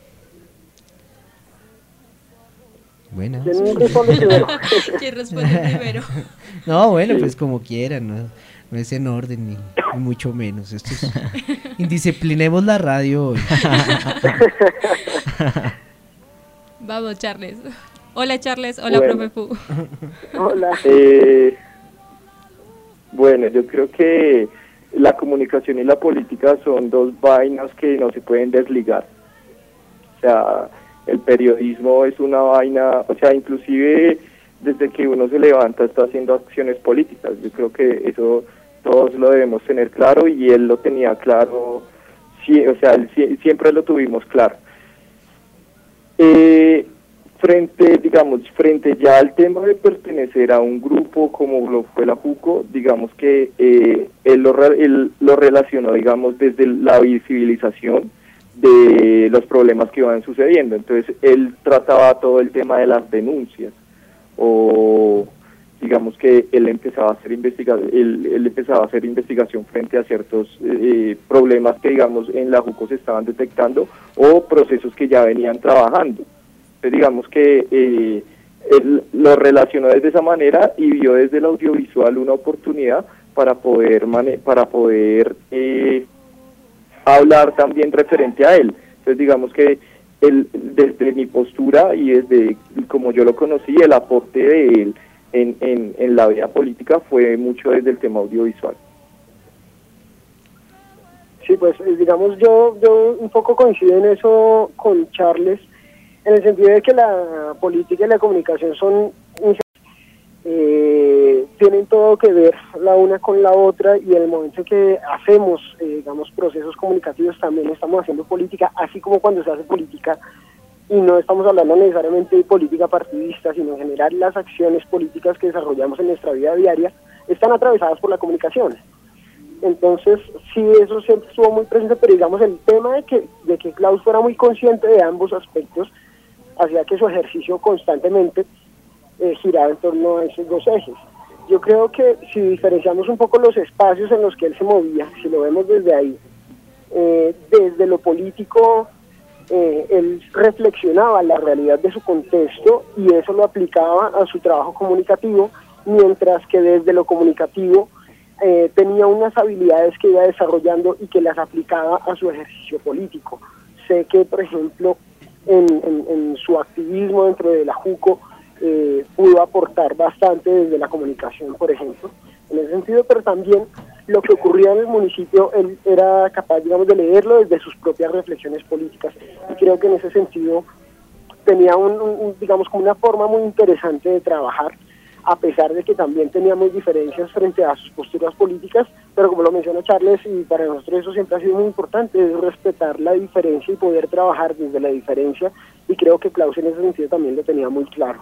Buenas. ¿Quién responde primero? ¿Quién responde primero? No, bueno, pues como quieran, no, no es en orden ni, ni mucho menos. Esto es, indisciplinemos la radio hoy. Vamos, Charles. Hola, Charles. Hola, bueno, profe Fu. Hola. Eh, bueno, yo creo que la comunicación y la política son dos vainas que no se pueden desligar. O sea, el periodismo es una vaina, o sea, inclusive desde que uno se levanta está haciendo acciones políticas. Yo creo que eso todos lo debemos tener claro y él lo tenía claro, sí, o sea, él, siempre lo tuvimos claro. Eh, frente, digamos, frente ya al tema de pertenecer a un grupo como lo fue la JUCO, digamos que eh, él, lo, él lo relacionó, digamos, desde la visibilización de los problemas que iban sucediendo. Entonces él trataba todo el tema de las denuncias, o digamos que él empezaba a hacer investigación, él, él empezaba a hacer investigación frente a ciertos eh, problemas que, digamos, en la JUCO se estaban detectando o procesos que ya venían trabajando. Entonces digamos que eh, él lo relacionó desde esa manera y vio desde el audiovisual una oportunidad para poder mane para poder eh, hablar también referente a él. Entonces digamos que el, desde mi postura y desde como yo lo conocí, el aporte de él en, en, en la vida política fue mucho desde el tema audiovisual. Sí, pues digamos yo, yo un poco coincido en eso con Charles, en el sentido de que la política y la comunicación son eh, tienen todo que ver la una con la otra, y en el momento en que hacemos eh, digamos procesos comunicativos también estamos haciendo política, así como cuando se hace política, y no estamos hablando necesariamente de política partidista, sino en general las acciones políticas que desarrollamos en nuestra vida diaria están atravesadas por la comunicación. Entonces, sí, eso siempre estuvo muy presente, pero digamos el tema de que, de que Klaus fuera muy consciente de ambos aspectos hacía que su ejercicio constantemente eh, giraba en torno a esos dos ejes. Yo creo que si diferenciamos un poco los espacios en los que él se movía, si lo vemos desde ahí, eh, desde lo político, eh, él reflexionaba la realidad de su contexto y eso lo aplicaba a su trabajo comunicativo, mientras que desde lo comunicativo Eh, tenía unas habilidades que iba desarrollando y que las aplicaba a su ejercicio político. Sé que, por ejemplo, en, en, en su activismo dentro de la JUCO eh, pudo aportar bastante desde la comunicación, por ejemplo, en ese sentido, pero también lo que ocurría en el municipio, él era capaz, digamos, de leerlo desde sus propias reflexiones políticas, y creo que en ese sentido tenía un, un digamos, como una forma muy interesante de trabajar, a pesar de que también teníamos diferencias frente a sus posturas políticas, pero como lo mencionó Charles, y para nosotros eso siempre ha sido muy importante, es respetar la diferencia y poder trabajar desde la diferencia, y creo que Klaus en ese sentido también lo tenía muy claro.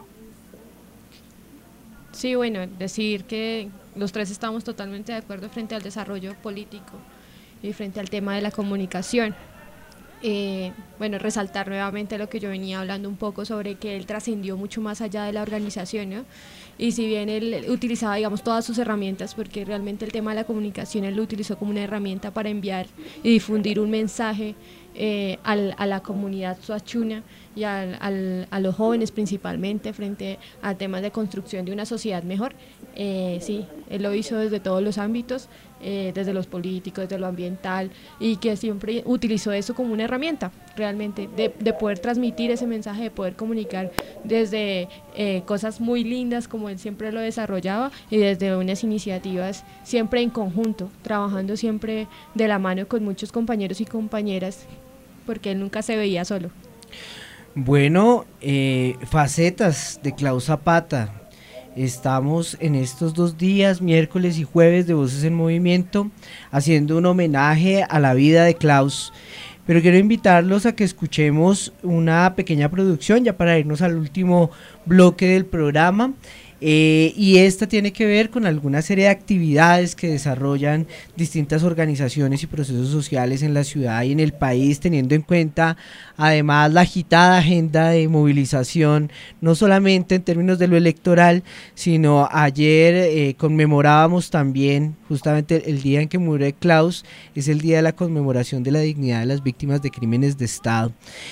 Sí, bueno, decir que los tres estamos totalmente de acuerdo frente al desarrollo político y frente al tema de la comunicación. Eh, bueno, resaltar nuevamente lo que yo venía hablando un poco sobre que él trascendió mucho más allá de la organización, ¿no? Y si bien él utilizaba, digamos, todas sus herramientas, porque realmente el tema de la comunicación él lo utilizó como una herramienta para enviar y difundir un mensaje eh, al, a la comunidad suachuna y al, al, a los jóvenes principalmente frente a temas de construcción de una sociedad mejor, eh, sí, él lo hizo desde todos los ámbitos, eh, desde los políticos, desde lo ambiental, y que siempre utilizó eso como una herramienta realmente de, de poder transmitir ese mensaje, de poder comunicar desde eh, cosas muy lindas como él siempre lo desarrollaba, y desde unas iniciativas siempre en conjunto, trabajando siempre de la mano con muchos compañeros y compañeras, porque él nunca se veía solo. Bueno, eh, facetas de Klaus Zapata. Estamos en estos dos días, miércoles y jueves, de Voces en Movimiento, haciendo un homenaje a la vida de Klaus. Pero quiero invitarlos a que escuchemos una pequeña producción ya para irnos al último bloque del programa. Eh, y esta tiene que ver con alguna serie de actividades que desarrollan distintas organizaciones y procesos sociales en la ciudad y en el país, teniendo en cuenta además la agitada agenda de movilización, no solamente en términos de lo electoral, sino ayer eh, conmemorábamos también justamente el día en que murió Klaus, es el día de la conmemoración de la dignidad de las víctimas de crímenes de Estado,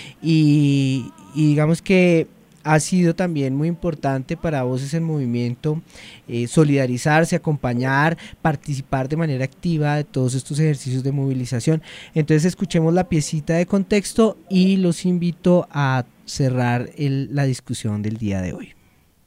y, y digamos que ha sido también muy importante para Voces en Movimiento eh, solidarizarse, acompañar, participar de manera activa de todos estos ejercicios de movilización. Entonces escuchemos la piecita de contexto y los invito a cerrar el, la discusión del día de hoy.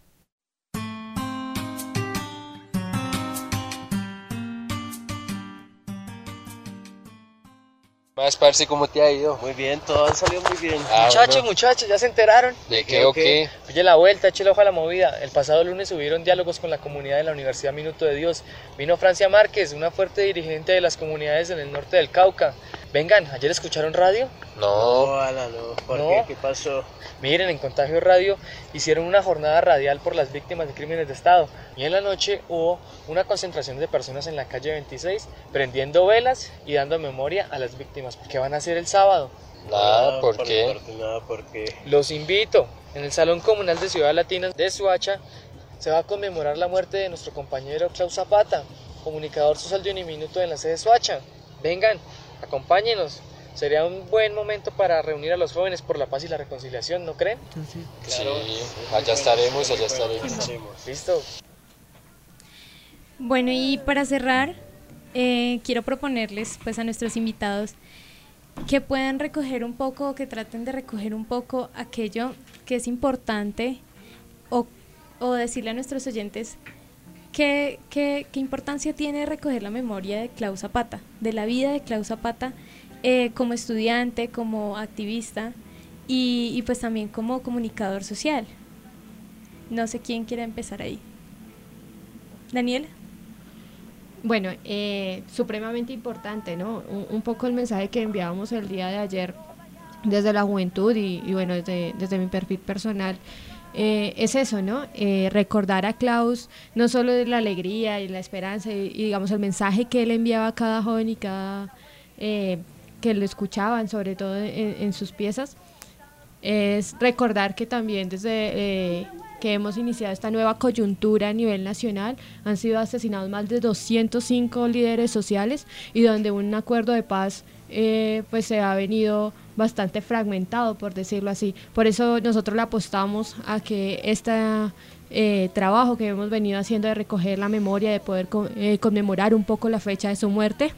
Más, parce, ¿cómo te ha ido? Muy bien, todo ha salido muy bien. Ah, muchachos, bueno. muchachos, ¿ya se enteraron? ¿De qué o qué? Oye, la vuelta, échale ojo a la movida. El pasado lunes hubieron diálogos con la comunidad de la Universidad Minuto de Dios. Vino Francia Márquez, una fuerte dirigente de las comunidades en el norte del Cauca. Vengan, ¿ayer escucharon radio? No. No, Ala, no. ¿Por no. qué? ¿Qué pasó? Miren, en Contagio Radio hicieron una jornada radial por las víctimas de crímenes de Estado. Y en la noche hubo una concentración de personas en la calle veintiséis, prendiendo velas y dando memoria a las víctimas. ¿Qué van a hacer el sábado? Nada, no, ¿por, por qué? Por, nada, ¿por qué? Los invito. En el Salón Comunal de Ciudad Latina de Soacha se va a conmemorar la muerte de nuestro compañero Klaus Zapata, comunicador social de Uniminuto en la sede de Soacha. Vengan, acompáñenos. Sería un buen momento para reunir a los jóvenes por la paz y la reconciliación, ¿no creen? Sí, allá estaremos, allá estaremos. Listo. Bueno, y para cerrar, eh, quiero proponerles pues a nuestros invitados que puedan recoger un poco, que traten de recoger un poco aquello que es importante o, o decirle a nuestros oyentes qué, qué, qué importancia tiene recoger la memoria de Klaus Zapata, de la vida de Klaus Zapata eh, como estudiante, como activista y, y pues también como comunicador social. No sé quién quiere empezar ahí. Daniela. Bueno, eh, supremamente importante, ¿no? Un, un poco el mensaje que enviábamos el día de ayer desde la juventud y, y bueno, desde, desde mi perfil personal, eh, es eso, ¿no? Eh, recordar a Klaus no solo de la alegría y la esperanza y, y digamos el mensaje que él enviaba a cada joven y cada eh, que lo escuchaban, sobre todo en, en sus piezas, es recordar que también desde... Eh, que hemos iniciado esta nueva coyuntura a nivel nacional, han sido asesinados más de doscientos cinco líderes sociales y donde un acuerdo de paz eh, pues se ha venido bastante fragmentado, por decirlo así. Por eso nosotros le apostamos a que este eh, trabajo que hemos venido haciendo de recoger la memoria, de poder co eh, conmemorar un poco la fecha de su muerte,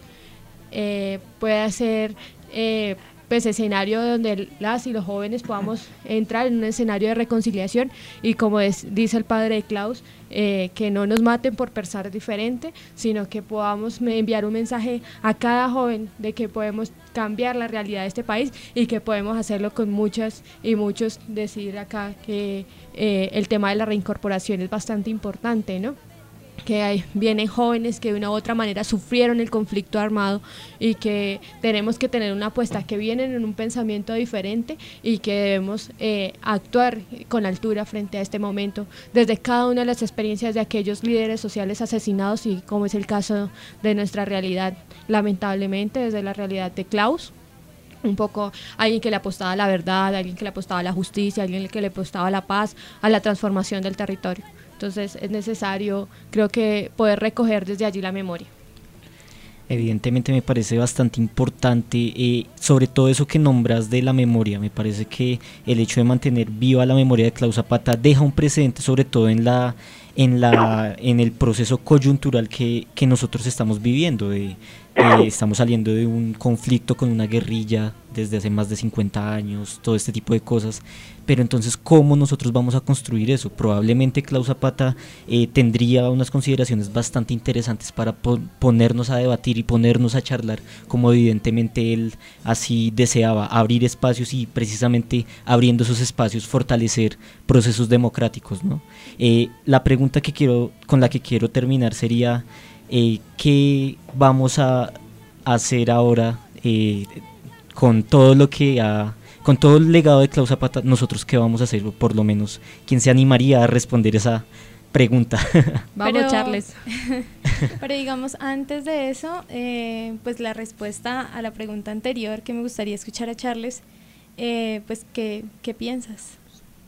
eh, pueda ser... Eh, pues escenario donde las y los jóvenes podamos entrar en un escenario de reconciliación y como es, dice el padre de Klaus, eh, que no nos maten por pensar diferente, sino que podamos enviar un mensaje a cada joven de que podemos cambiar la realidad de este país y que podemos hacerlo con muchas y muchos. Decir acá que eh, el tema de la reincorporación es bastante importante, ¿no? Que hay, vienen jóvenes que de una u otra manera sufrieron el conflicto armado y que tenemos que tener una apuesta, que vienen en un pensamiento diferente y que debemos eh, actuar con altura frente a este momento, desde cada una de las experiencias de aquellos líderes sociales asesinados y como es el caso de nuestra realidad, lamentablemente desde la realidad de Klaus, un poco alguien que le apostaba a la verdad, alguien que le apostaba a la justicia, alguien que le apostaba a la paz, a la transformación del territorio. Entonces es necesario, creo que, poder recoger desde allí la memoria. Evidentemente me parece bastante importante, eh, sobre todo eso que nombras de la memoria. Me parece que el hecho de mantener viva la memoria de Klaus Zapata deja un precedente, sobre todo en la en la en el proceso coyuntural que, que nosotros estamos viviendo. De, eh, estamos saliendo de un conflicto con una guerrilla desde hace más de cincuenta años, todo este tipo de cosas. Pero entonces, ¿cómo nosotros vamos a construir eso? Probablemente Klaus Zapata eh, tendría unas consideraciones bastante interesantes para po ponernos a debatir y ponernos a charlar, como evidentemente él así deseaba, abrir espacios y precisamente abriendo esos espacios fortalecer procesos democráticos, ¿no? Eh, la pregunta que quiero, con la que quiero terminar sería, eh, ¿qué vamos a hacer ahora eh, con todo lo que ha... con todo el legado de Klaus Zapata? ¿Nosotros qué vamos a hacer? O por lo menos, ¿quién se animaría a responder esa pregunta? Vamos, pero, Charles. Pero digamos, antes de eso, eh, pues la respuesta a la pregunta anterior que me gustaría escuchar a Charles, eh, pues, ¿qué, qué piensas?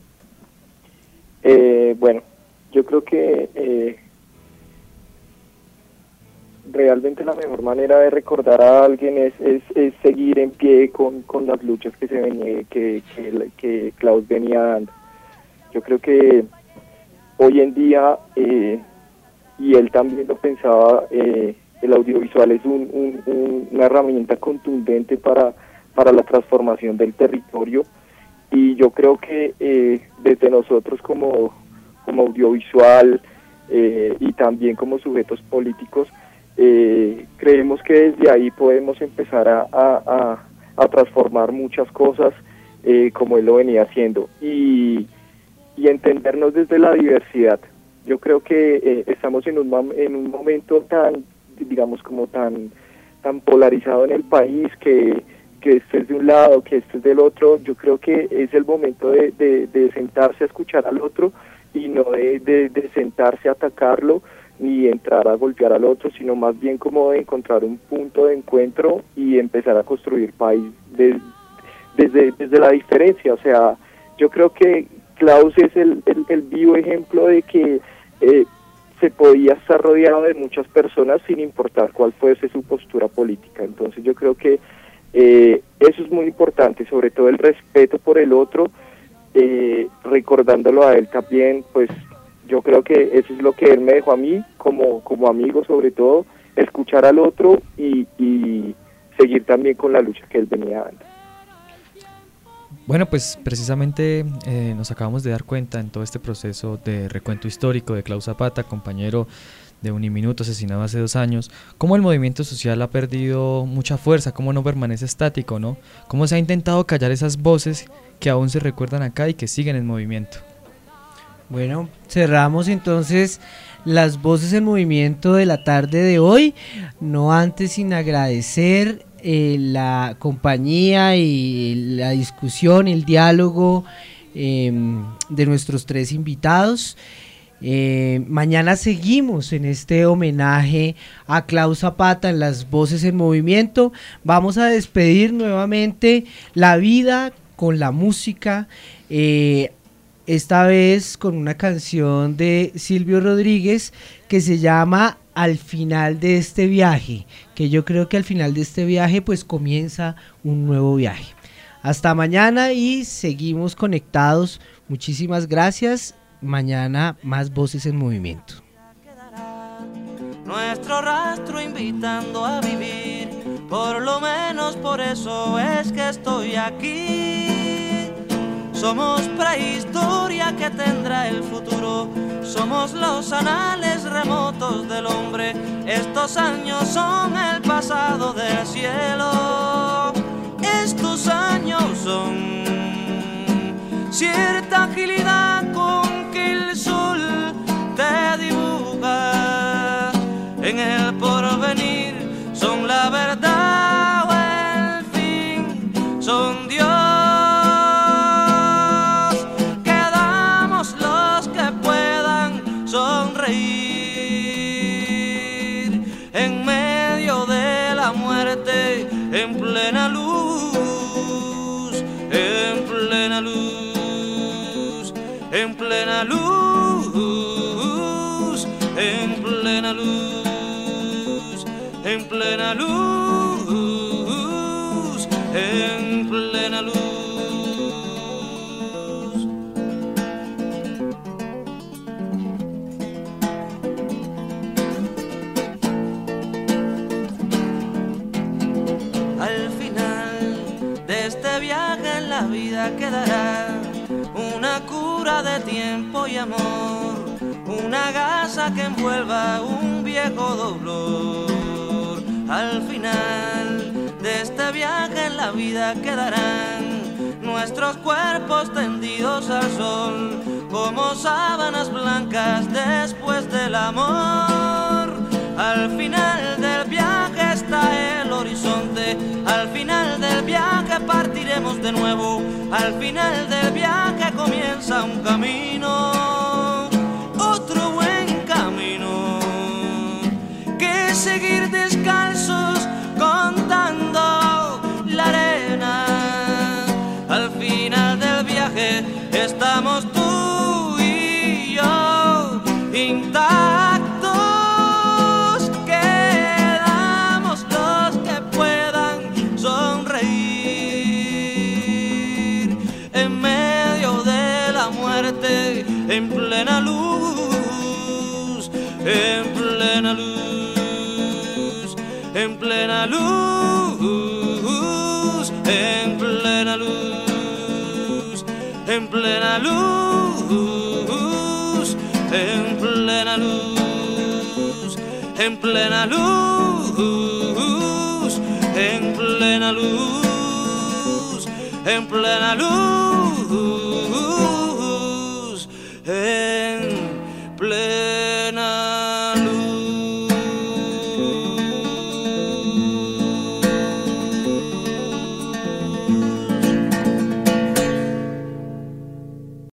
Eh, bueno, yo creo que eh, realmente la mejor manera de recordar a alguien es, es, es seguir en pie con, con las luchas que se venía, que, que, que Klaus venía dando. Yo creo que hoy en día, eh, y él también lo pensaba, eh, el audiovisual es un, un, un, una herramienta contundente para, para la transformación del territorio, y yo creo que eh, desde nosotros como, como audiovisual eh, y también como sujetos políticos, Eh, creemos que desde ahí podemos empezar a, a, a, a transformar muchas cosas eh, como él lo venía haciendo y, y entendernos desde la diversidad. Yo creo que eh, estamos en un, en un momento tan, digamos, como tan, tan polarizado en el país, que, que esto es de un lado, que esto es del otro. Yo creo que es el momento de, de, de sentarse a escuchar al otro y no de, de, de sentarse a atacarlo ni entrar a golpear al otro, sino más bien como de encontrar un punto de encuentro y empezar a construir país de, desde, desde la diferencia. O sea, yo creo que Klaus es el, el, el vivo ejemplo de que eh, se podía estar rodeado de muchas personas sin importar cuál fuese su postura política. Entonces yo creo que eh, eso es muy importante, sobre todo el respeto por el otro, eh, recordándolo a él también. Pues yo creo que eso es lo que él me dejó a mí como, como amigo sobre todo, escuchar al otro y, y seguir también con la lucha que él venía dando. Bueno, pues precisamente eh, nos acabamos de dar cuenta en todo este proceso de recuento histórico de Klaus Zapata, compañero de Uniminuto, asesinado hace dos años, cómo el movimiento social ha perdido mucha fuerza, cómo no permanece estático, ¿no? Cómo se ha intentado callar esas voces que aún se recuerdan acá y que siguen en movimiento. Bueno, cerramos entonces las voces en movimiento de la tarde de hoy, no antes sin agradecer eh, la compañía y la discusión, el diálogo eh, de nuestros tres invitados. Eh, mañana seguimos en este homenaje a Klaus Zapata en las voces en movimiento. Vamos a despedir nuevamente la vida con la música, eh, esta vez con una canción de Silvio Rodríguez que se llama Al final de este viaje, que yo creo que al final de este viaje pues comienza un nuevo viaje. Hasta mañana y seguimos conectados. Muchísimas gracias. Mañana más voces en movimiento. Nuestro rastro invitando a vivir, por lo menos por eso es que estoy aquí. Somos prehistoria que tendrá el futuro, somos los anales remotos del hombre. Estos años son el pasado del cielo, estos años son cierta agilidad con que el sol te dibuja. En el porvenir son la verdad o el fin, son Dios. Quedamos los que puedan sonreír en medio de la muerte, en plena luz, en plena luz, en plena luz, en plena luz, en plena luz, en plena luz. Al final de este viaje en la vida quedará una cura de tiempo y amor, una gasa que envuelva un viejo dolor. Al final de este viaje en la vida quedarán nuestros cuerpos tendidos al sol, como sábanas blancas después del amor. Al final del viaje está el horizonte, al final del viaje partiremos de nuevo, al final del viaje comienza un camino, otro buen camino, que seguir descalzos contando la arena. Al final del viaje estamos tú y yo intactos. En plena luz, en plena luz, en plena luz, en plena luz, en plena luz, en plena luz, en plena luz, en plena luz, en plena luz. En plena